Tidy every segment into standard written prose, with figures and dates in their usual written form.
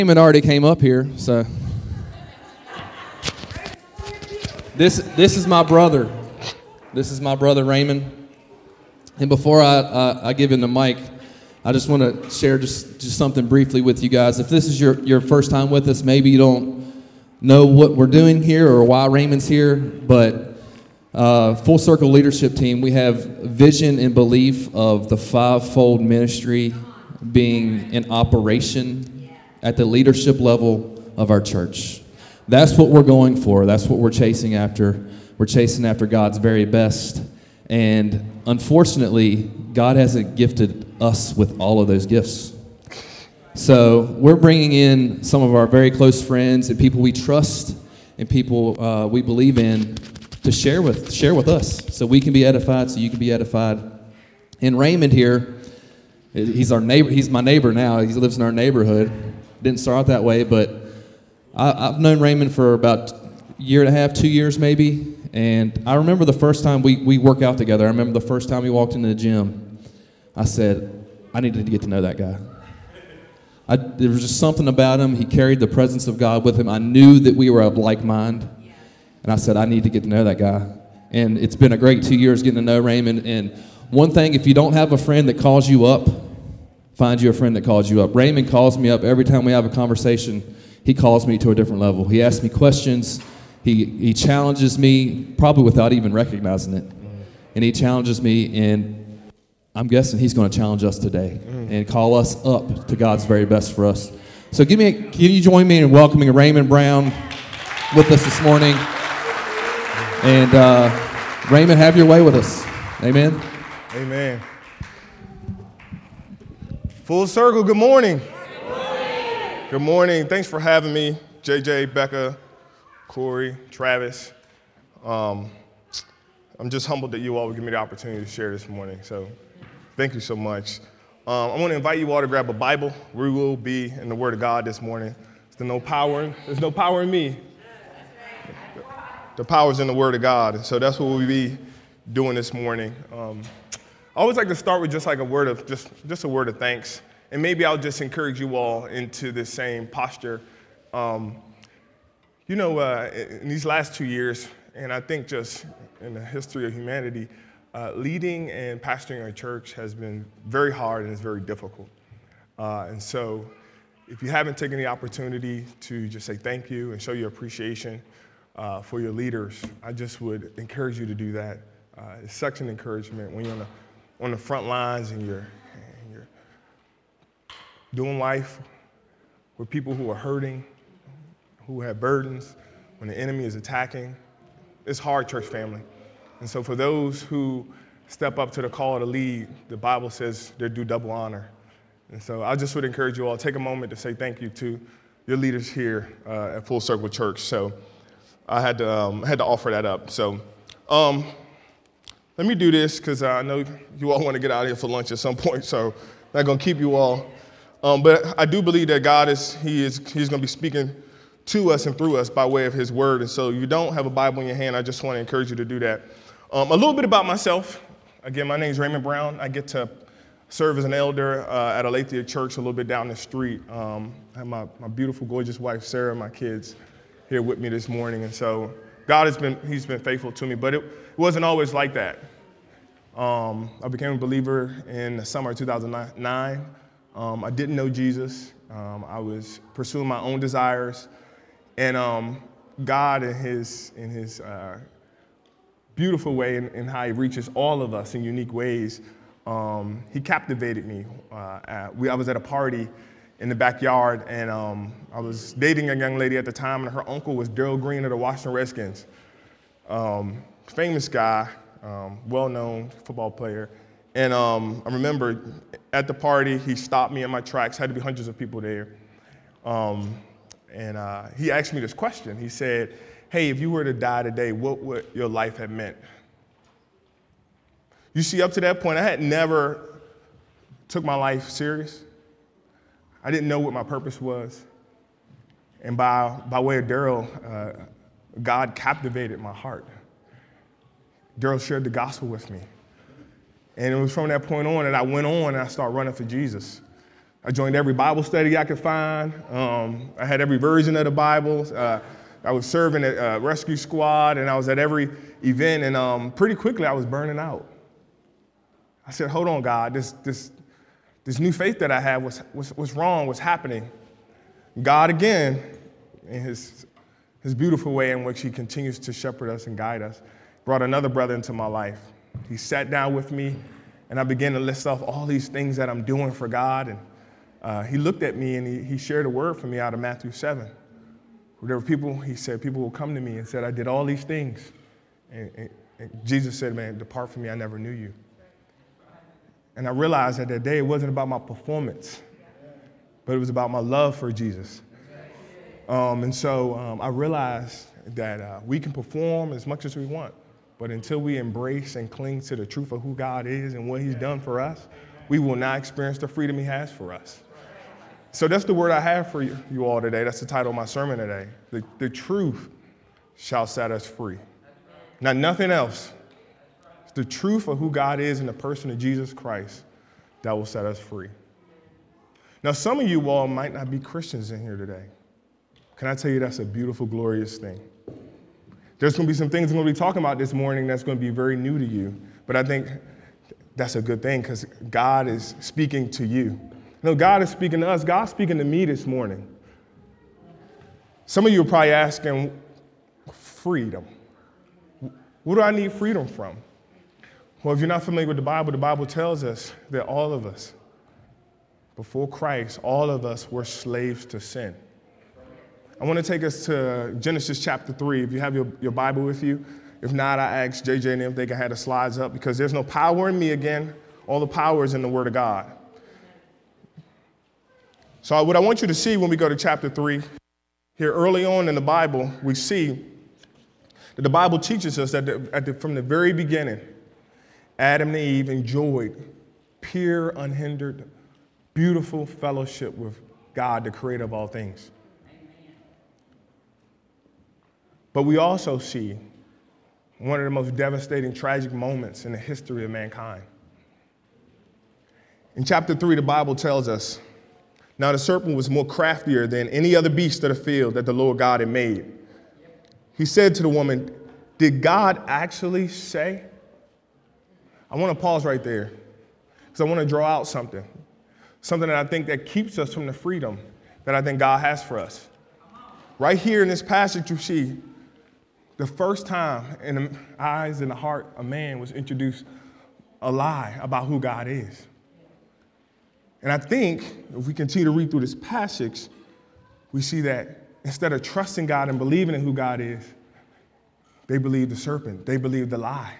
Raymond already came up here, so this is my brother. This is my brother Raymond. And before I give him the mic, I just want to share just something briefly with you guys. If this is your first time with us, maybe you don't know what we're doing here or why Raymond's here, but Full Circle Leadership Team, we have vision and belief of the fivefold ministry being in operation at the leadership level of our church. That's what we're going for. That's what we're chasing after. We're chasing after God's very best. And unfortunately, God hasn't gifted us with all of those gifts. So we're bringing in some of our very close friends and people we trust and people we believe in to share with us so we can be edified, so you can be edified. And Raymond here, he's our neighbor. He's my neighbor now. He lives in our neighborhood. Didn't start out that way, but I've known Raymond for about a year and a half, 2 years maybe. And I remember the first time we work out together. I remember the first time we walked into the gym. I said, I needed to get to know that guy. There was just something about him. He carried the presence of God with him. I knew that we were of like mind. And I said, I need to get to know that guy. And it's been a great 2 years getting to know Raymond. And one thing, if you don't have a friend that calls you up, find you a friend that calls you up. Raymond calls me up every time we have a conversation. He calls me to a different level. He asks me questions. He challenges me, probably without even recognizing it. And he challenges me, and I'm guessing he's going to challenge us today and call us up to God's very best for us. So can you join me in welcoming Raymond Brown with us this morning? And Raymond, have your way with us. Amen. Amen. Full Circle, good morning. Good morning. Good morning. Thanks for having me, JJ, Becca, Corey, Travis. I'm just humbled that you all would give me the opportunity to share this morning. So thank you so much. I want to invite you all to grab a Bible. We will be in the Word of God this morning. There's no power in me. The power's in the Word of God. And so that's what we'll be doing this morning. I always like to start with just like a word of just a word of thanks, and maybe I'll just encourage you all into this same posture. In these last 2 years, and I think just in the history of humanity, leading and pastoring our church has been very hard and it's very difficult. And so, if you haven't taken the opportunity to just say thank you and show your appreciation for your leaders, I just would encourage you to do that. It's such an encouragement when you're on the front lines and you're doing life with people who are hurting, who have burdens, when the enemy is attacking. It's hard, church family. And so for those who step up to the call to lead, the Bible says they're due double honor. And so I just would encourage you all, take a moment to say thank you to your leaders here at Full Circle Church. So I had to offer that up. So let me do this because I know you all want to get out of here for lunch at some point, so I'm not going to keep you all. But I do believe that God he's going to be speaking to us and through us by way of his word. And so if you don't have a Bible in your hand, I just want to encourage you to do that. A little bit about myself. Again, my name is Raymond Brown. I get to serve as an elder at Aletheia Church a little bit down the street. I have my beautiful, gorgeous wife, Sarah, and my kids here with me this morning. And so God he's been faithful to me, but it wasn't always like that. I became a believer in the summer of 2009. I didn't know Jesus. I was pursuing my own desires, and God, in His beautiful way, and how He reaches all of us in unique ways, He captivated me. I was at a party in the backyard, and I was dating a young lady at the time, and her uncle was Darryl Green of the Washington Redskins, famous guy. Well-known football player. And I remember at the party, he stopped me in my tracks, had to be hundreds of people there. And he asked me this question. He said, hey, if you were to die today, what would your life have meant? You see, up to that point, I had never took my life serious. I didn't know what my purpose was. And by way of Darryl, God captivated my heart. Darryl shared the gospel with me. And it was from that point on that I went on and I started running for Jesus. I joined every Bible study I could find. I had every version of the Bible. I was serving at a rescue squad, and I was at every event, and pretty quickly I was burning out. I said, hold on, God, this new faith that I had, what's wrong, what's happening? God, again, in his beautiful way in which he continues to shepherd us and guide us, brought another brother into my life. He sat down with me, and I began to list off all these things that I'm doing for God, and he looked at me, and he shared a word for me out of Matthew 7. There were people, he said, people will come to me and said, I did all these things. And Jesus said, man, depart from me, I never knew you. And I realized that day it wasn't about my performance, but it was about my love for Jesus. And so I realized that we can perform as much as we want, but until we embrace and cling to the truth of who God is and what he's done for us, we will not experience the freedom he has for us. So that's the word I have for you all today. That's the title of my sermon today. The truth shall set us free. Now, nothing else. It's the truth of who God is in the person of Jesus Christ that will set us free. Now, some of you all might not be Christians in here today. Can I tell you that's a beautiful, glorious thing? There's going to be some things I'm going to be talking about this morning that's going to be very new to you, but I think that's a good thing because God is speaking to you. No, God is speaking to us. God's speaking to me this morning. Some of you are probably asking, freedom. What do I need freedom from? Well, if you're not familiar with the Bible tells us that all of us, before Christ, all of us were slaves to sin. I want to take us to Genesis chapter 3. If you have your Bible with you. If not, I asked JJ and them if they could have the slides up because there's no power in me again. All the power is in the Word of God. So what I want you to see when we go to chapter 3, here early on in the Bible, we see that the Bible teaches us that from the very beginning, Adam and Eve enjoyed pure, unhindered, beautiful fellowship with God, the creator of all things. But we also see one of the most devastating, tragic moments in the history of mankind. In chapter 3, the Bible tells us, now the serpent was more craftier than any other beast of the field that the Lord God had made. He said to the woman, did God actually say? I want to pause right there because I want to draw out something that I think that keeps us from the freedom that I think God has for us. Right here in this passage, you see the first time in the eyes and the heart of man was introduced a lie about who God is. And I think if we continue to read through this passage, we see that instead of trusting God and believing in who God is, they believed the serpent. They believed the lie.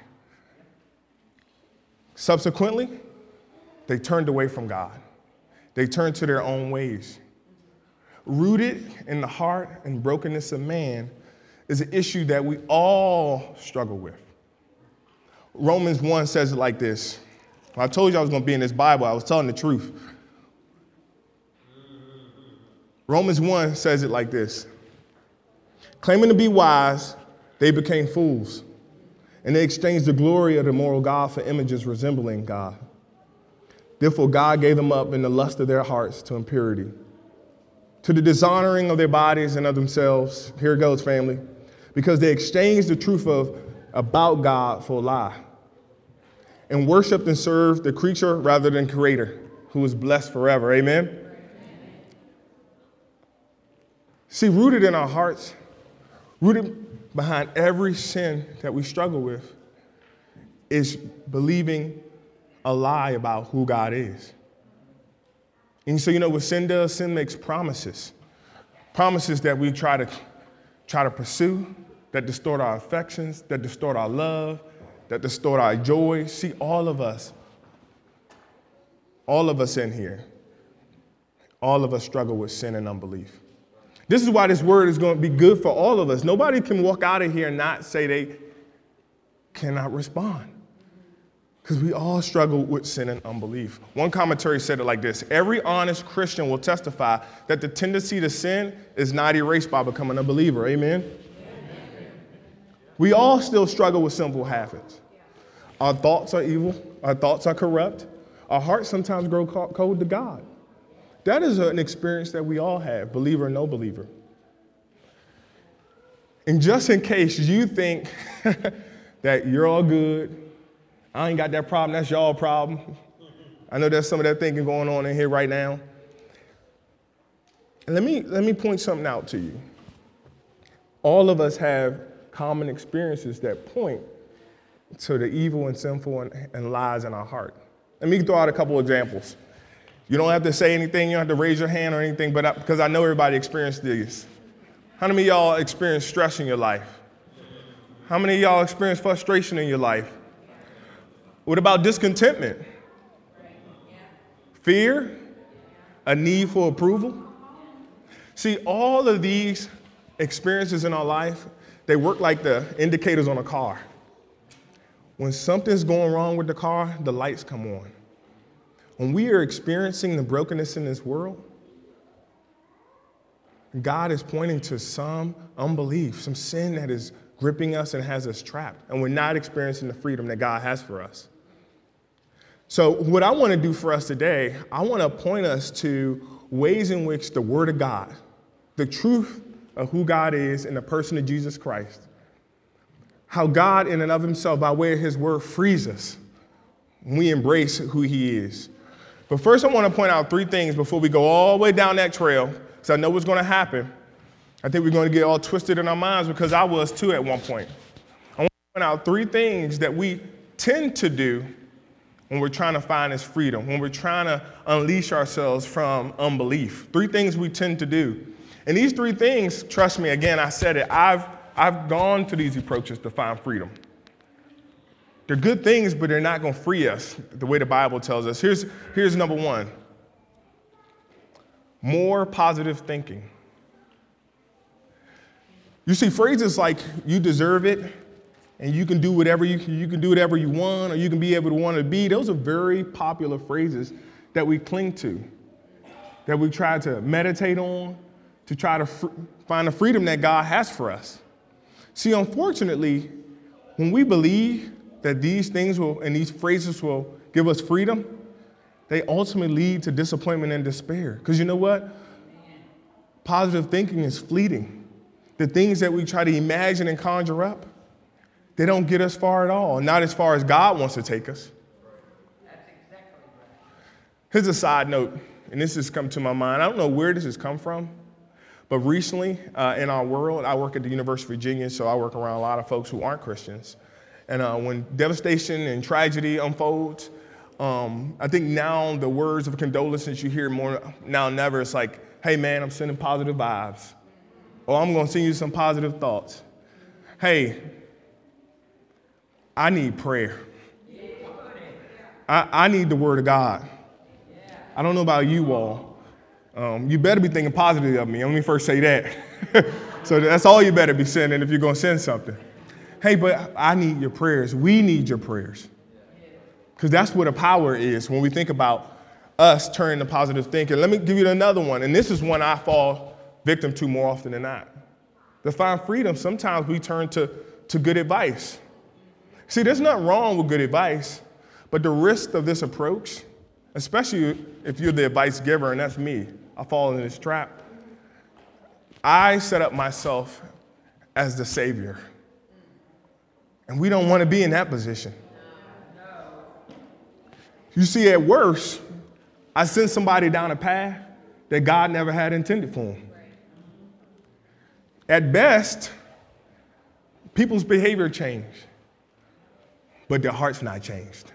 Subsequently, they turned away from God. They turned to their own ways. Rooted in the heart and brokenness of man is an issue that we all struggle with. Romans 1 says it like this. When I told you I was going to be in this Bible, I was telling the truth. Romans 1 says it like this. Claiming to be wise, they became fools, and they exchanged the glory of the immortal God for images resembling God. Therefore, God gave them up in the lust of their hearts to impurity, to the dishonoring of their bodies and of themselves. Here it goes, family. Because they exchanged the truth about God for a lie, and worshiped and served the creature rather than Creator, who is blessed forever. Amen? See, rooted in our hearts, rooted behind every sin that we struggle with, is believing a lie about who God is. And so, what sin does, sin makes promises. Promises that we try to pursue, that distort our affections, that distort our love, that distort our joy. See, all of us in here, all of us struggle with sin and unbelief. This is why this word is going to be good for all of us. Nobody can walk out of here and not say they cannot respond. Because we all struggle with sin and unbelief. One commentary said it like this. Every honest Christian will testify that the tendency to sin is not erased by becoming a believer. Amen? We all still struggle with sinful habits. Our thoughts are evil. Our thoughts are corrupt. Our hearts sometimes grow cold to God. That is an experience that we all have, believer or no believer. And just in case you think that you're all good, I ain't got that problem, that's y'all problem. I know there's some of that thinking going on in here right now. And let me point something out to you. All of us have common experiences that point to the evil and sinful and lies in our heart. Let me throw out a couple examples. You don't have to say anything, you don't have to raise your hand or anything, but because I know everybody experienced these. How many of y'all experience stress in your life? How many of y'all experience frustration in your life? What about discontentment? Fear? A need for approval? See, all of these experiences in our life, they work like the indicators on a car. When something's going wrong with the car, the lights come on. When we are experiencing the brokenness in this world, God is pointing to some unbelief, some sin that is gripping us and has us trapped, and we're not experiencing the freedom that God has for us. So what I want to do for us today, I want to point us to ways in which the Word of God, the truth of who God is in the person of Jesus Christ, how God in and of himself, by way of his word, frees us when we embrace who he is. But first I want to point out three things before we go all the way down that trail, because I know what's going to happen. I think we're going to get all twisted in our minds, because I was too at one point. I want to point out three things that we tend to do when we're trying to find this freedom, when we're trying to unleash ourselves from unbelief. Three things we tend to do. And these three things, trust me, again, I said it, I've gone to these approaches to find freedom. They're good things, but they're not going to free us the way the Bible tells us. Here's number one. More positive thinking. You see, phrases like "you deserve it," and "you can do whatever you can do whatever you want," or "you can be able to want to be," those are very popular phrases that we cling to, that we try to meditate on, to try to find the freedom that God has for us. See, unfortunately, when we believe that these things and these phrases will give us freedom, they ultimately lead to disappointment and despair. Because you know what? Positive thinking is fleeting. The things that we try to imagine and conjure up, they don't get us far at all, not as far as God wants to take us. Here's a side note, and this has come to my mind. I don't know where this has come from, but recently in our world, I work at the University of Virginia, so I work around a lot of folks who aren't Christians. And when devastation and tragedy unfolds, I think now the words of condolence you hear more now than ever, it's like, "Hey man, I'm sending positive vibes." Or "I'm going to send you some positive thoughts." Hey, I need prayer. I need the word of God. I don't know about you all. You better be thinking positively of me. Let me first say that. So that's all you better be sending if you're going to send something. Hey, but I need your prayers. We need your prayers. Because that's what a power is when we think about us turning to positive thinking. Let me give you another one. And this is one I fall victim to more often than not. To find freedom, sometimes we turn to good advice. See, there's nothing wrong with good advice, but the risk of this approach, especially if you're the advice giver, and that's me, I fall into this trap. I set up myself as the savior. And we don't want to be in that position. You see, at worst, I sent somebody down a path that God never had intended for them. At best, people's behavior changed, but their heart's not changed.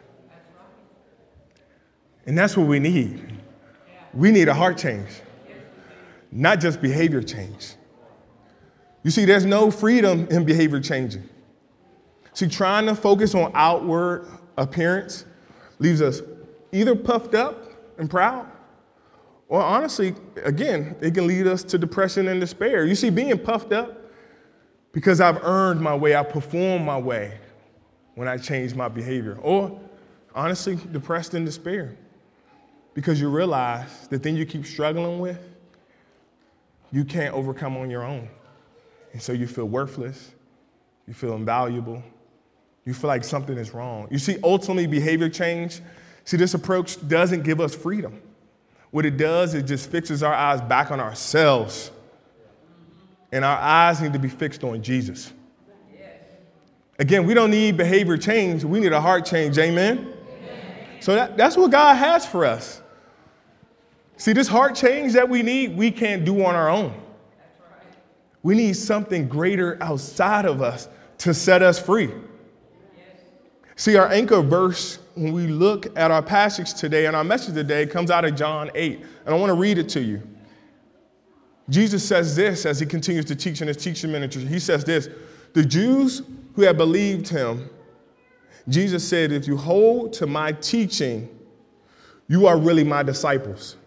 And that's what we need. We need a heart change, not just behavior change. You see, there's no freedom in behavior changing. See, trying to focus on outward appearance leaves us either puffed up and proud, or honestly, again, it can lead us to depression and despair. You see, being puffed up because I've earned my way, I performed my way when I changed my behavior, or honestly, depressed and despair because you realize the thing you keep struggling with, you can't overcome on your own. And so you feel worthless, you feel invaluable, you feel like something is wrong. You see, ultimately, behavior change, see, this approach doesn't give us freedom. what it does, it just fixes our eyes back on ourselves. And our eyes need to be fixed on Jesus. Again, we don't need behavior change. We need a heart change. Amen? So that's what God has for us. See, this heart change that we need, we can't do on our own. We need something greater outside of us to set us free. See, our anchor verse, when we look at our passage today and our message today, comes out of John 8. And I want to read it to you. Jesus says this as he continues to teach in his teaching ministry. He says this, the Jews who had believed him, Jesus said, if you hold to my teaching, you are really my disciples.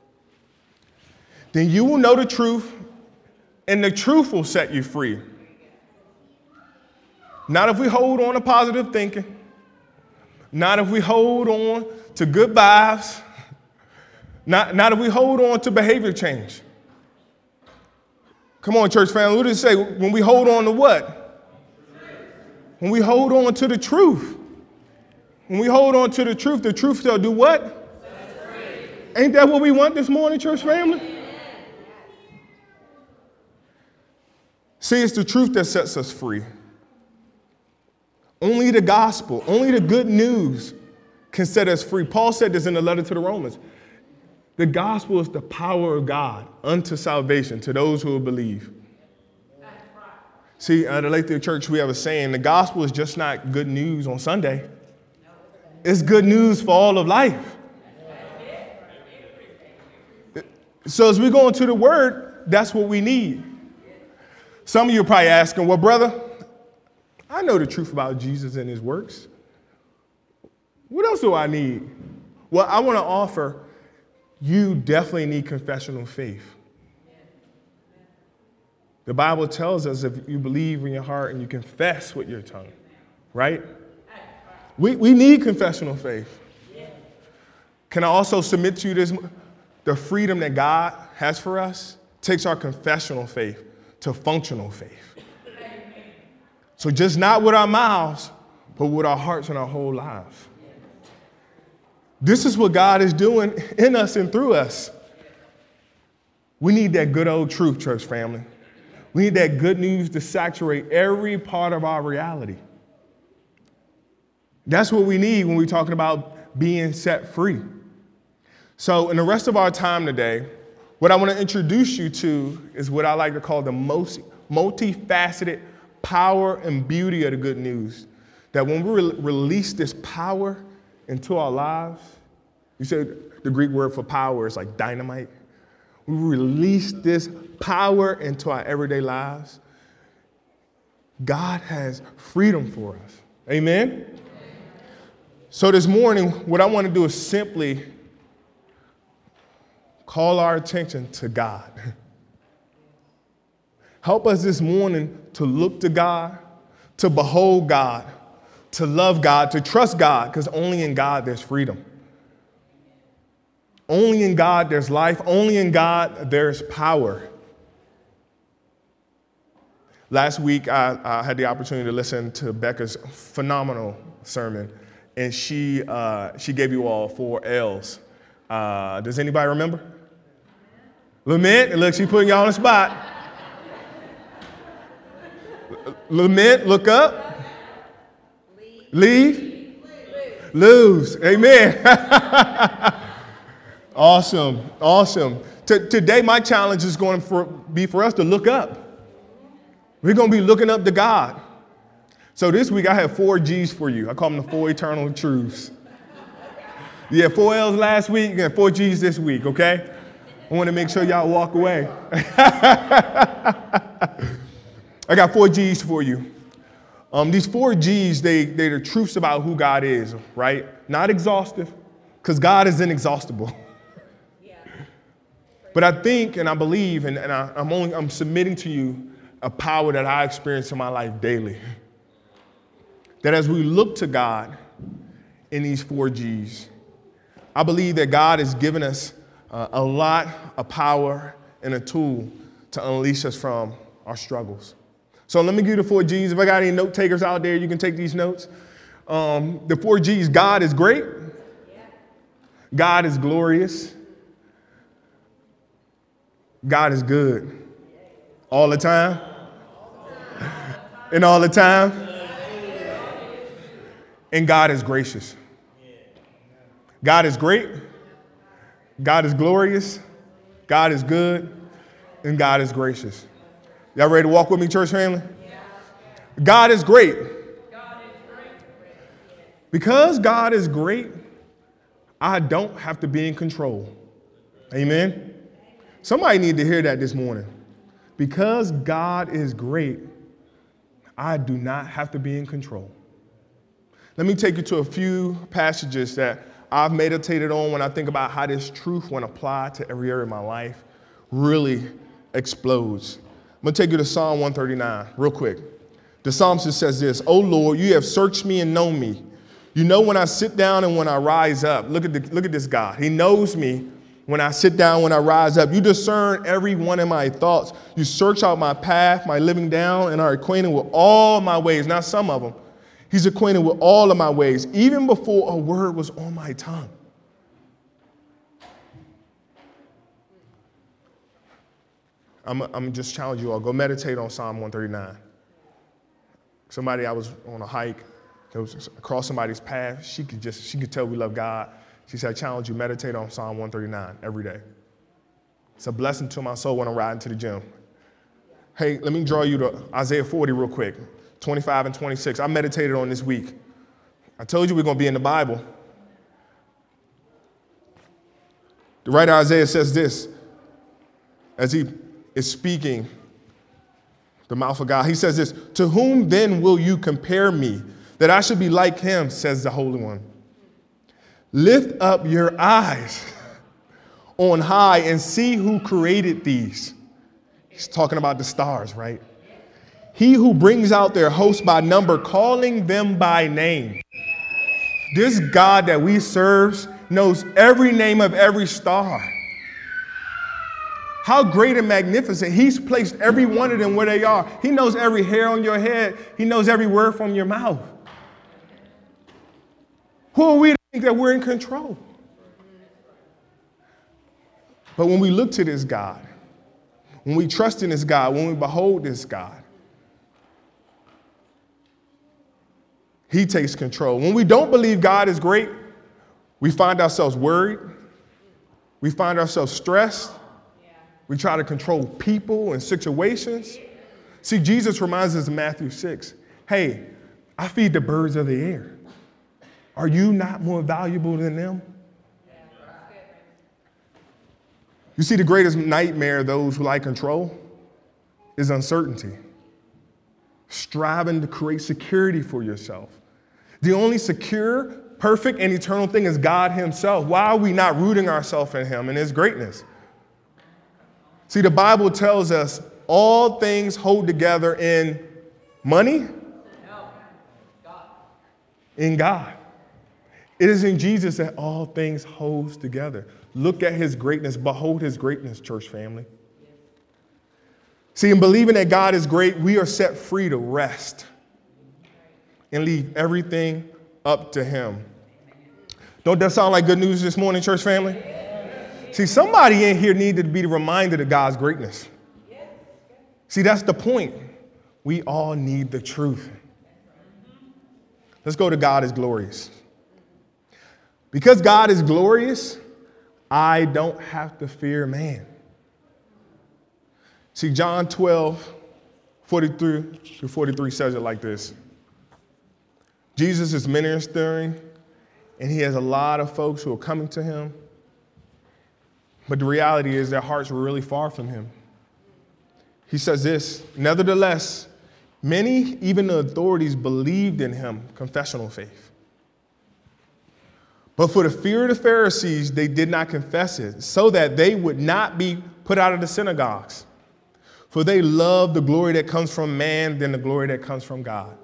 Then you will know the truth, and the truth will set you free. Not if we hold on to positive thinking. Not if we hold on to good vibes. Not if we hold on to behavior change. Come on, church family. What does it say? When we hold on to what? When we hold on to the truth. When we hold on to the truth shall do what? Ain't that what we want this morning, church family? See, it's the truth that sets us free. Only the gospel, only the good news can set us free. Paul said this in the letter to the Romans. The gospel is the power of God unto salvation to those who will believe. See, at the Lakewood Church, we have a saying, the gospel is just not good news on Sunday. It's good news for all of life. So as we go into the word, that's what we need. Some of you are probably asking, well, brother, I know the truth about Jesus and his works. What else do I need? Well, I want to offer you definitely need confessional faith. The Bible tells us if you believe in your heart and you confess with your tongue, right? We need confessional faith. Can I also submit to you this? The freedom that God has for us takes our confessional faith to functional faith. So just not with our mouths, but with our hearts and our whole lives. This is what God is doing in us and through us. We need that good old truth, church family. We need that good news to saturate every part of our reality. That's what we need when we're talking about being set free. So in the rest of our time today, what I want to introduce you to is what I like to call the most multifaceted power and beauty of the good news. That when we release this power into our lives, you said the Greek word for power is like dynamite. We release this power into our everyday lives. God has freedom for us. Amen? So this morning, what I want to do is simply call our attention to God. Help us this morning to look to God, to behold God, to love God, to trust God, because only in God there's freedom. Only in God there's life. Only in God there's power. Last week, I had the opportunity to listen to Becca's phenomenal sermon, and she gave you all 4 L's. Does anybody remember? Lament. Look, she's putting y'all on the spot. Lament, look up. Leave. Lose. Amen. Awesome. Today, my challenge is going to be for us to look up. We're going to be looking up to God. So this week, I have 4 G's for you. I call them the 4 eternal truths. Yeah, 4 L's last week and 4 G's this week, okay? I want to make sure y'all walk away. I got 4 G's for you. These 4 G's, they're the truths about who God is, right? Not exhaustive, because God is inexhaustible. Yeah. But I think and I believe, and I'm submitting to you a power that I experience in my life daily. That as we look to God in these 4 G's, I believe that God has given us a lot of power and a tool to unleash us from our struggles. So let me give you the 4 G's. If I got any note takers out there, you can take these notes. The 4 G's, God is great. God is glorious. God is good. All the time? And all the time? And God is gracious. God is great. God is glorious. God is good. And God is gracious. Y'all ready to walk with me, church family? God is great. Because God is great, I don't have to be in control. Amen? Somebody need to hear that this morning. Because God is great, I do not have to be in control. Let me take you to a few passages that I've meditated on when I think about how this truth, when applied to every area of my life, really explodes. I'm going to take you to Psalm 139 real quick. The psalmist says this, "O Lord, you have searched me and known me. You know when I sit down and when I rise up." Look at this God. He knows me when I sit down, when I rise up. You discern every one of my thoughts. You search out my path, my living down, and are acquainted with all my ways. Not some of them. He's acquainted with all of my ways, even before a word was on my tongue. I'm just challenge you all. Go meditate on Psalm 139. I was on a hike. It was across somebody's path. She could tell we love God. She said, "I challenge you, meditate on Psalm 139 every day." It's a blessing to my soul when I'm riding to the gym. Hey, let me draw you to Isaiah 40 real quick, 25 and 26. I meditated on this week. I told you we're going to be in the Bible. The writer Isaiah says this, as he is speaking the mouth of God. He says this, "To whom then will you compare me, that I should be like him, says the Holy One. Lift up your eyes on high and see who created these." He's talking about the stars, right? "He who brings out their host by number, calling them by name." This God that we serve knows every name of every star. How great and magnificent. He's placed every one of them where they are. He knows every hair on your head. He knows every word from your mouth. Who are we to think that we're in control? But when we look to this God, when we trust in this God, when we behold this God, He takes control. When we don't believe God is great, we find ourselves worried. We find ourselves stressed. We try to control people and situations. See, Jesus reminds us in Matthew 6, "Hey, I feed the birds of the air. Are you not more valuable than them?" You see, the greatest nightmare of those who like control is uncertainty. Striving to create security for yourself. The only secure, perfect, and eternal thing is God Himself. Why are we not rooting ourselves in Him and His greatness? See, the Bible tells us all things hold together in money? No. God. In God. It is in Jesus that all things holds together. Look at His greatness. Behold His greatness, church family. See, in believing that God is great, we are set free to rest and leave everything up to Him. Don't that sound like good news this morning, church family? See, somebody in here needed to be reminded of God's greatness. See, that's the point. We all need the truth. Let's go to God is glorious. Because God is glorious, I don't have to fear man. See, John 12, 43 through 43 says it like this. Jesus is ministering, and He has a lot of folks who are coming to Him. But the reality is their hearts were really far from Him. He says this, "Nevertheless, many, even the authorities, believed in Him," confessional faith. "But for the fear of the Pharisees, they did not confess it, so that they would not be put out of the synagogues. For they love the glory that comes from man than the glory that comes from God."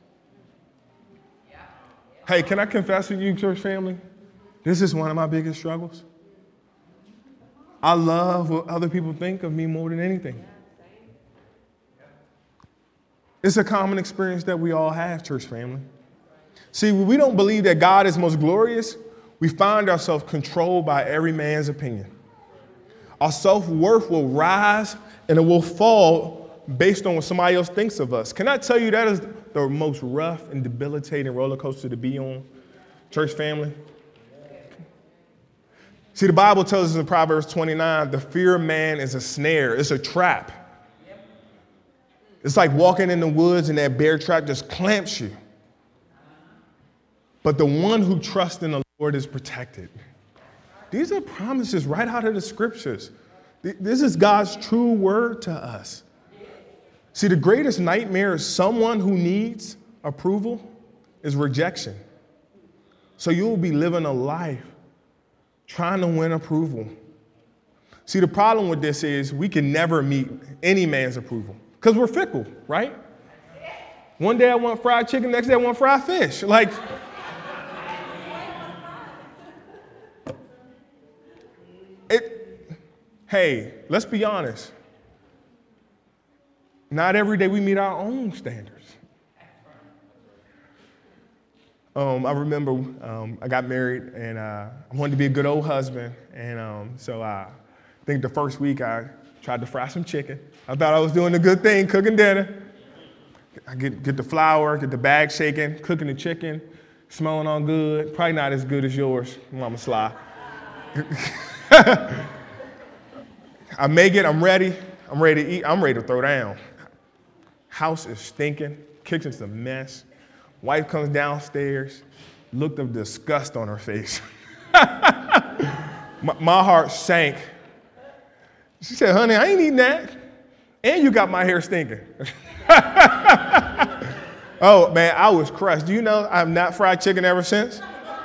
Hey, can I confess with you, church family? This is one of my biggest struggles. I love what other people think of me more than anything. It's a common experience that we all have, church family. See, when we don't believe that God is most glorious, we find ourselves controlled by every man's opinion. Our self-worth will rise and it will fall based on what somebody else thinks of us. Can I tell you that is the most rough and debilitating roller coaster to be on, church family? See, the Bible tells us in Proverbs 29, the fear of man is a snare, it's a trap. It's like walking in the woods and that bear trap just clamps you. But the one who trusts in the Lord is protected. These are promises right out of the scriptures. This is God's true word to us. See, the greatest nightmare of someone who needs approval is rejection. So you'll be living a life trying to win approval. See, the problem with this is we can never meet any man's approval because we're fickle, right? One day I want fried chicken, next day I want fried fish. Hey, let's be honest. Not every day we meet our own standards. I remember I got married and I wanted to be a good old husband. And so I think the first week I tried to fry some chicken. I thought I was doing a good thing, cooking dinner. I get the flour, get the bag shaking, cooking the chicken, smelling all good. Probably not as good as yours, Mama Sly. I make it, I'm ready to eat, I'm ready to throw down. House is stinking, kitchen's a mess. Wife comes downstairs, look of disgust on her face. my heart sank. She said, honey, I ain't eating that. And you got my hair stinking. Oh, man, I was crushed. Do you know I've not fried chicken ever since?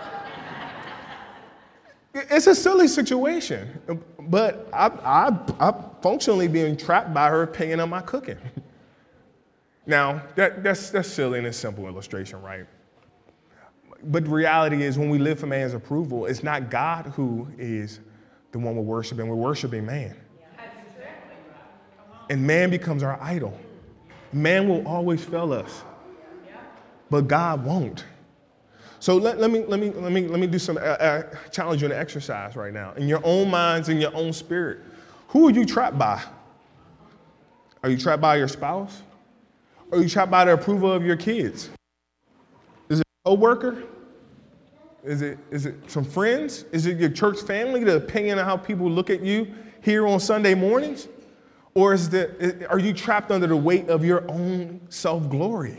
It's a silly situation, but I'm functionally being trapped by her opinion of my cooking. Now, that's silly and a simple illustration, right? But the reality is when we live for man's approval, it's not God who is the one we're worshiping man. And man becomes our idol. Man will always fail us, but God won't. So let me do some challenge you in an exercise right now. In your own minds, in your own spirit, who are you trapped by? Are you trapped by your spouse? Are you trapped by the approval of your kids? Is it a coworker? Is it some friends? Is it your church family, the opinion of how people look at you here on Sunday mornings? Or are you trapped under the weight of your own self-glory?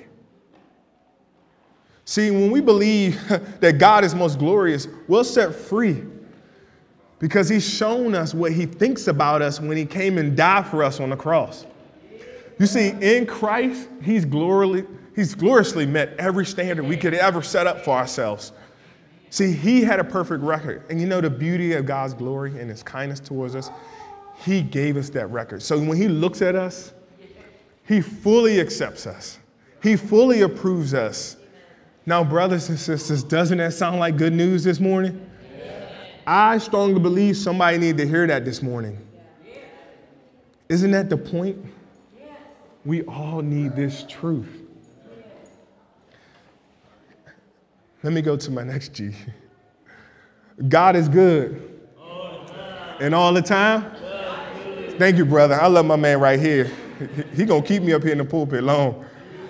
See, when we believe that God is most glorious, we're set free because he's shown us what he thinks about us when he came and died for us on the cross. You see, in Christ, he's gloriously met every standard we could ever set up for ourselves. See, he had a perfect record. And you know the beauty of God's glory and his kindness towards us? He gave us that record. So when he looks at us, he fully accepts us. He fully approves us. Now, brothers and sisters, doesn't that sound like good news this morning? Yeah. I strongly believe somebody needed to hear that this morning. Yeah. Isn't that the point? Yeah. We all need this truth. Let me go to my next G. God is good. And all the time? Thank you, brother. I love my man right here. He gonna keep me up here in the pulpit long.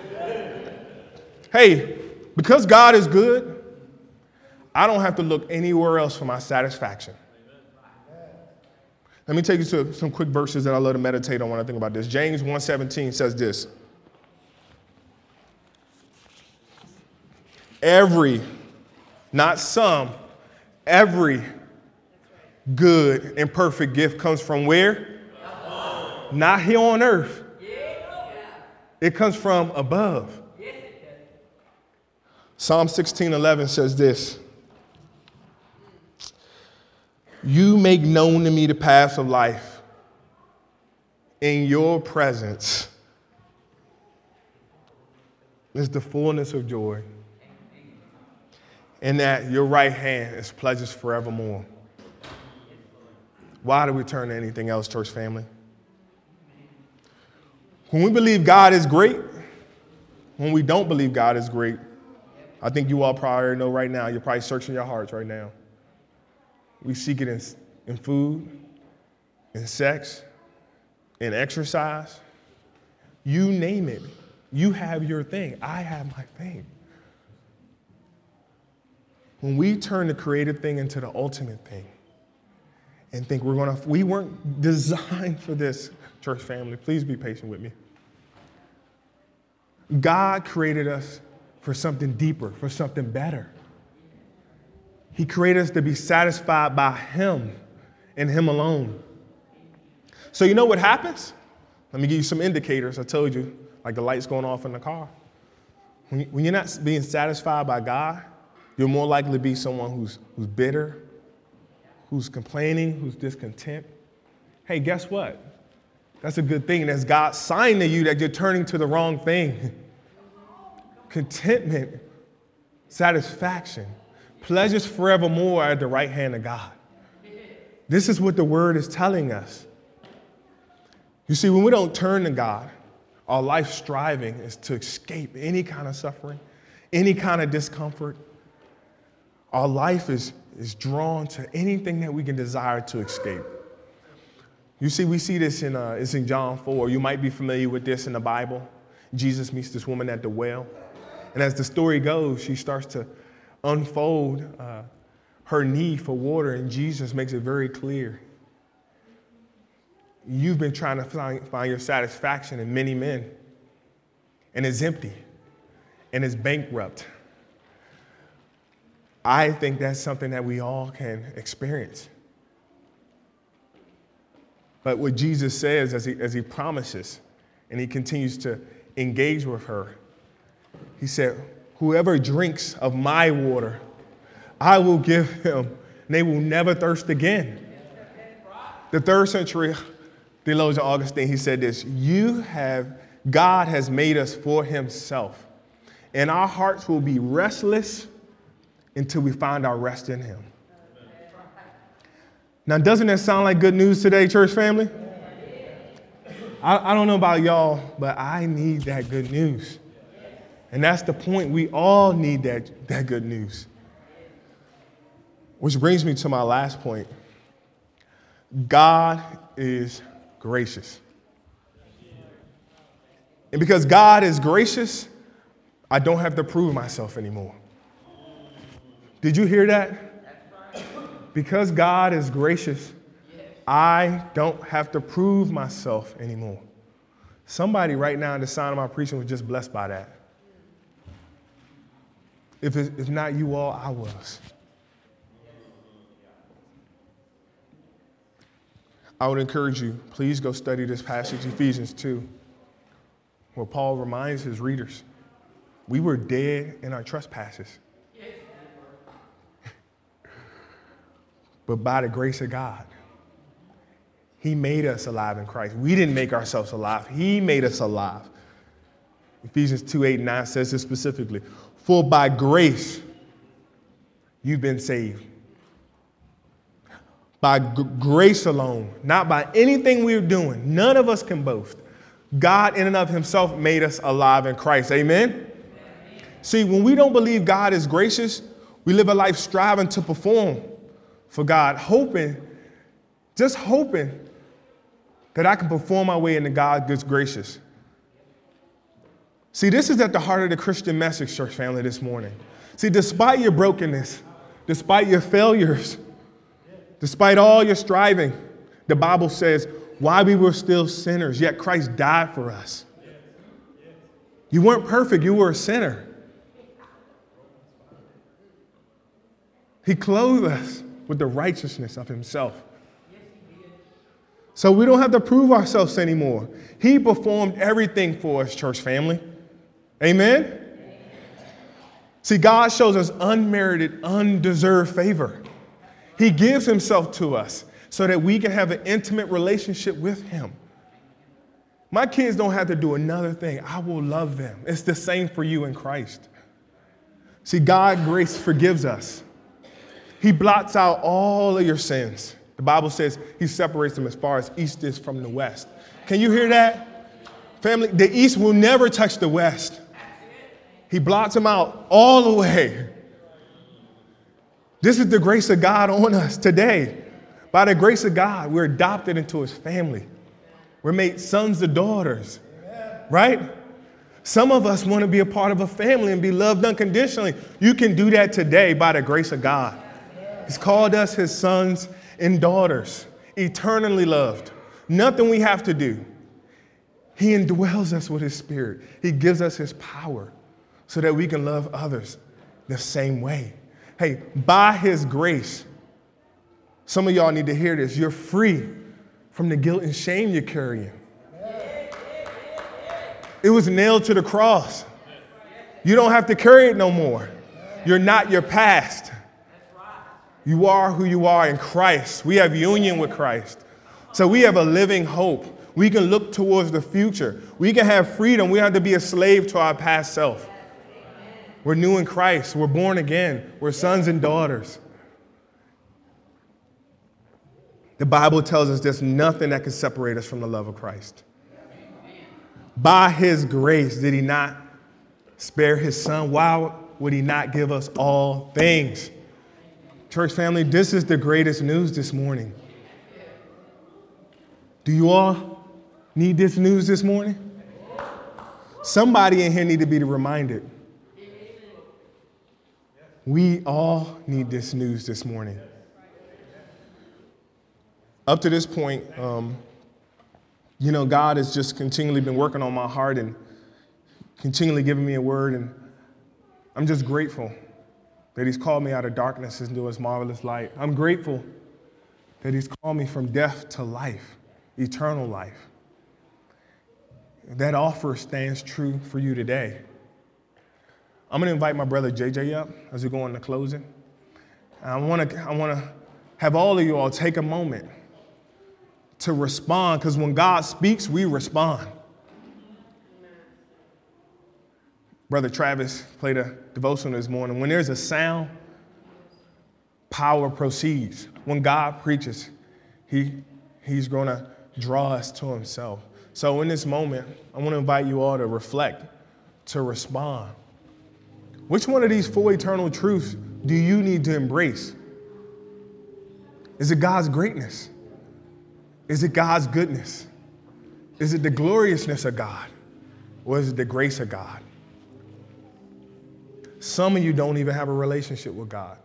Hey, because God is good, I don't have to look anywhere else for my satisfaction. Let me take you to some quick verses that I love to meditate on when I think about this. James 1:17 says this. Every, not some, every good and perfect gift comes from where? Above. Not here on earth. It comes from above. Psalm 16:11 says this. You make known to me the paths of life. In your presence is the fullness of joy. And at your right hand is pleasures forevermore. Why do we turn to anything else, church family? When we believe God is great, when we don't believe God is great, I think you all probably know right now, you're probably searching your hearts right now. We seek it in food. in sex, in exercise, you name it. You have your thing. I have my thing. When we turn the creative thing into the ultimate thing and think we weren't designed for this, church family, please be patient with me. God created us for something deeper, for something better. He created us to be satisfied by Him and Him alone. So you know what happens? Let me give you some indicators. I told you, like the lights going off in the car. When you're not being satisfied by God, you're more likely to be someone who's bitter, who's complaining, who's discontent. Hey, guess what? That's a good thing. That's God's sign to you that you're turning to the wrong thing. Contentment, satisfaction, pleasures forevermore are at the right hand of God. This is what the word is telling us. You see, when we don't turn to God, our life striving is to escape any kind of suffering, any kind of discomfort. Our life is drawn to anything that we can desire to escape. You see, we see this it's in John 4. You might be familiar with this in the Bible. Jesus meets this woman at the well. And as the story goes, she starts to unfold her need for water, and Jesus makes it very clear. You've been trying to find your satisfaction in many men, and it's empty, and it's bankrupt. I think that's something that we all can experience. But what Jesus says as he promises, and he continues to engage with her, he said, whoever drinks of my water, I will give him, and they will never thirst again. The 3rd century theologian Augustine, he said this, God has made us for himself, and our hearts will be restless until we find our rest in him. Now, doesn't that sound like good news today, church family? I don't know about y'all, but I need that good news. And that's the point. We all need that good news. Which brings me to my last point. God is gracious. And because God is gracious, I don't have to prove myself anymore. Did you hear that? Because God is gracious, I don't have to prove myself anymore. Somebody right now in the sound of my preaching was just blessed by that. If not you all, I was. I would encourage you, please go study this passage, Ephesians 2, where Paul reminds his readers, we were dead in our trespasses. But by the grace of God, he made us alive in Christ. We didn't make ourselves alive. He made us alive. Ephesians 2:8-9 says this specifically. For by grace, you've been saved. By grace alone, not by anything we're doing. None of us can boast. God in and of himself made us alive in Christ. Amen? Amen. See, when we don't believe God is gracious, we live a life striving to perform for God, just hoping that I can perform my way into God's gracious. See, this is at the heart of the Christian message, church family, this morning. See, despite your brokenness, despite your failures, despite all your striving, the Bible says, while we were still sinners, yet Christ died for us. You weren't perfect, you were a sinner. He clothed us with the righteousness of himself. So we don't have to prove ourselves anymore. He performed everything for us, church family. Amen? See, God shows us unmerited, undeserved favor. He gives himself to us so that we can have an intimate relationship with him. My kids don't have to do another thing. I will love them. It's the same for you in Christ. See, God's grace forgives us. He blots out all of your sins. The Bible says he separates them as far as east is from the west. Can you hear that? Family, the east will never touch the west. He blots them out all the way. This is the grace of God on us today. By the grace of God, we're adopted into his family. We're made sons and daughters, right? Some of us want to be a part of a family and be loved unconditionally. You can do that today by the grace of God. He's called us his sons and daughters, eternally loved. Nothing we have to do. He indwells us with his spirit. He gives us his power so that we can love others the same way. Hey, by his grace, some of y'all need to hear this. You're free from the guilt and shame you're carrying. It was nailed to the cross. You don't have to carry it no more. You're not your past. You are who you are in Christ. We have union with Christ. So we have a living hope. We can look towards the future. We can have freedom. We don't have to be a slave to our past self. We're new in Christ. We're born again. We're sons and daughters. The Bible tells us there's nothing that can separate us from the love of Christ. By his grace, did he not spare his son? Why would he not give us all things? Church family, this is the greatest news this morning. Do you all need this news this morning? Somebody in here need to be reminded. We all need this news this morning. Up to this point, God has just continually been working on my heart and continually giving me a word. And I'm just grateful that he's called me out of darkness into his marvelous light. I'm grateful that he's called me from death to life, eternal life. That offer stands true for you today. I'm going to invite my brother JJ up as we go into closing. I want to have all of you all take a moment to respond, because when God speaks, we respond. Brother Travis played a devotion this morning. When there's a sound, power proceeds. When God preaches, he's going to draw us to himself. So in this moment, I want to invite you all to reflect, to respond. Which one of these four eternal truths do you need to embrace? Is it God's greatness? Is it God's goodness? Is it the gloriousness of God? Or is it the grace of God? Some of you don't even have a relationship with God.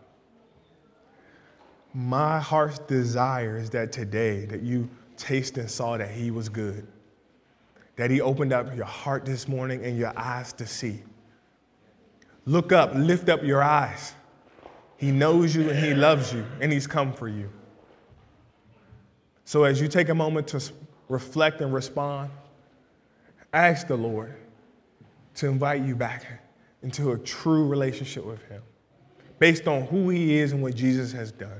My heart's desire is that today that you taste and saw that he was good. That he opened up your heart this morning and your eyes to see. Look up, lift up your eyes. He knows you and he loves you and he's come for you. So as you take a moment to reflect and respond, ask the Lord to invite you back into a true relationship with him based on who he is and what Jesus has done.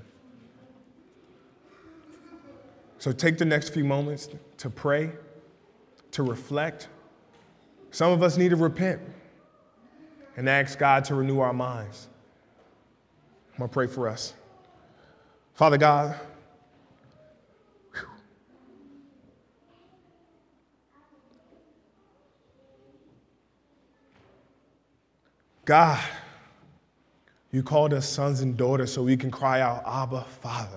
So take the next few moments to pray, to reflect. Some of us need to repent and ask God to renew our minds. I'm going to pray for us. Father God, God, you called us sons and daughters so we can cry out, Abba, Father.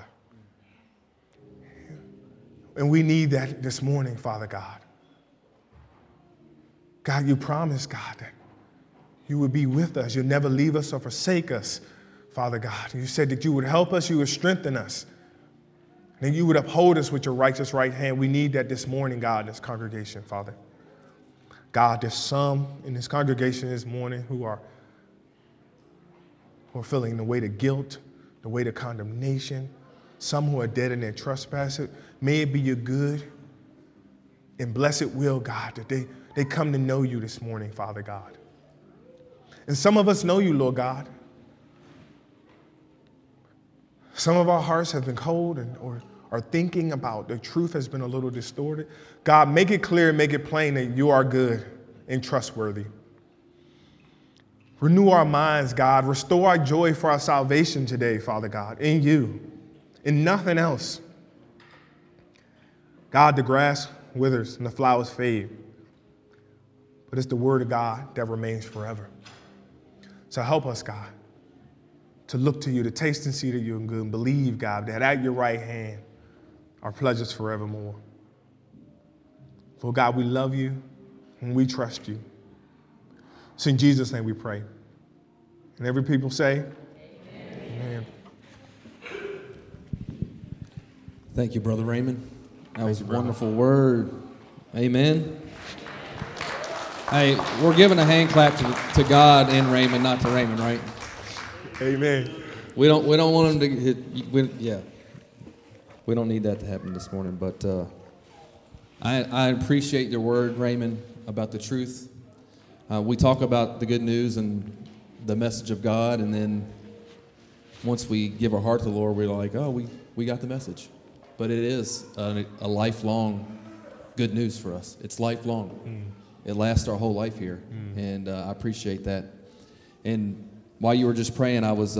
And we need that this morning, Father God. God, you promised, God, that you would be with us. You'll never leave us or forsake us, Father God. You said that you would help us, you would strengthen us, and you would uphold us with your righteous right hand. We need that this morning, God, in this congregation, Father. God, there's some in this congregation this morning who are feeling the weight of guilt, the weight of condemnation, some who are dead in their trespasses. May it be your good and blessed will, God, that they come to know you this morning, Father God. And some of us know you, Lord God. Some of our hearts have been cold or are thinking about the truth has been a little distorted. God, make it clear and make it plain that you are good and trustworthy. Renew our minds, God. Restore our joy for our salvation today, Father God, in you, in nothing else. God, the grass withers and the flowers fade, but it's the word of God that remains forever. So help us, God, to look to you, to taste and see that you're good, and believe, God, that at your right hand are pleasures forevermore. Lord God, we love you and we trust you. It's in Jesus' name we pray. And every people say, Amen. Thank you, Brother Raymond. That was a wonderful word. Amen. Hey, we're giving a hand clap to God and Raymond, not to Raymond, right? Amen. We don't want him to hit. We don't need that to happen this morning. But I appreciate your word, Raymond, about the truth. We talk about the good news and the message of God, and then once we give our heart to the Lord, we're like, oh, we got the message. But it is a lifelong good news for us. It's lifelong. It lasts our whole life here, and I appreciate that. And while you were just praying, I was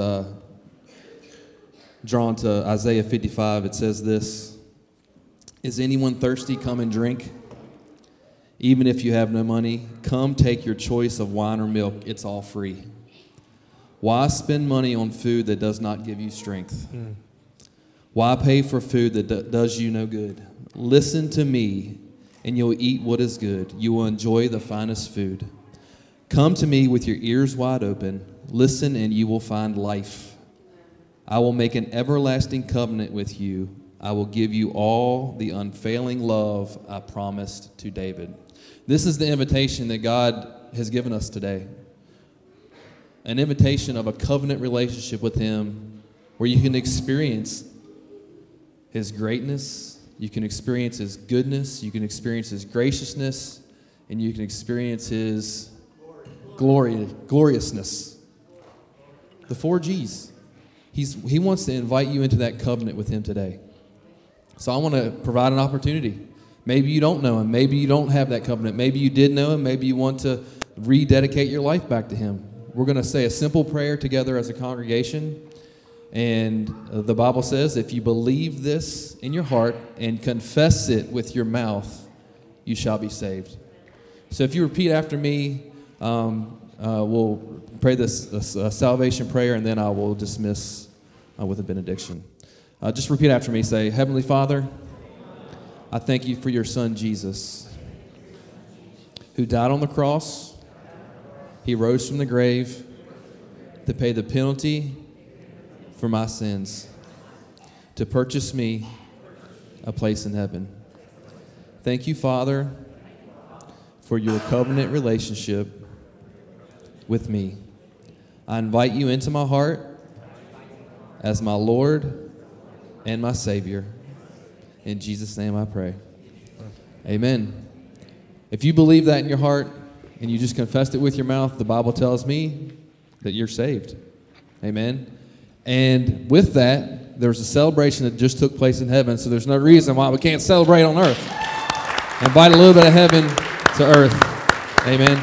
drawn to Isaiah 55. It says this: "Is anyone thirsty? Come and drink. Even if you have no money, come take your choice of wine or milk. It's all free. Why spend money on food that does not give you strength? Why pay for food that does you no good? Listen to me, and you'll eat what is good. You will enjoy the finest food. Come to me with your ears wide open. Listen, and you will find life. I will make an everlasting covenant with you. I will give you all the unfailing love I promised to David." This is the invitation that God has given us today. An invitation of a covenant relationship with Him where you can experience His greatness, you can experience His goodness, you can experience His graciousness, and you can experience His gloriousness. The 4 G's. He wants to invite you into that covenant with Him today. So I want to provide an opportunity. Maybe you don't know Him. Maybe you don't have that covenant. Maybe you did know Him. Maybe you want to rededicate your life back to Him. We're going to say a simple prayer together as a congregation. And the Bible says, if you believe this in your heart and confess it with your mouth, you shall be saved. So if you repeat after me, we'll pray this salvation prayer, and then I will dismiss with a benediction. Just repeat after me. Say, Heavenly Father, I thank you for your Son, Jesus, who died on the cross. He rose from the grave to pay the penalty for my sins, to purchase me a place in heaven. Thank you, Father, for your covenant relationship with me. I invite you into my heart as my Lord and my Savior. In Jesus' name I pray. Amen. If you believe that in your heart and you just confessed it with your mouth, the Bible tells me that you're saved. Amen. And with that, there's a celebration that just took place in heaven, so there's no reason why we can't celebrate on earth. Invite a little bit of heaven to earth. Amen.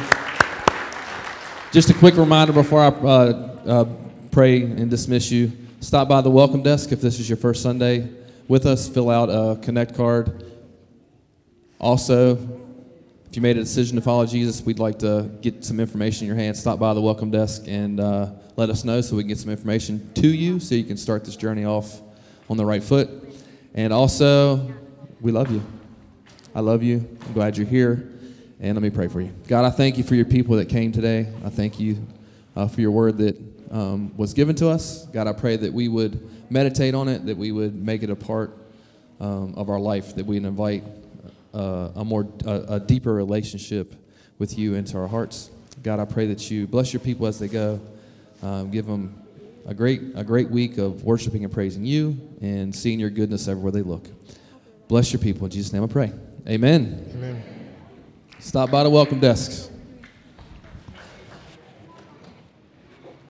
Just a quick reminder before I pray and dismiss you. Stop by the welcome desk if this is your first Sunday with us. Fill out a Connect card. Also, if you made a decision to follow Jesus, we'd like to get some information in your hands. Stop by the welcome desk and let us know so we can get some information to you so you can start this journey off on the right foot. And also, we love you. I love you. I'm glad you're here. And let me pray for you. God, I thank you for your people that came today. I thank you for your word that was given to us. God, I pray that we would meditate on it, that we would make it a part of our life, that we'd invite a deeper relationship with you into our hearts. God, I pray that you bless your people as they go. Give them a great week of worshiping and praising you and seeing your goodness everywhere they look. Bless your people. In Jesus' name I pray. Amen. Amen. Stop by the welcome desks.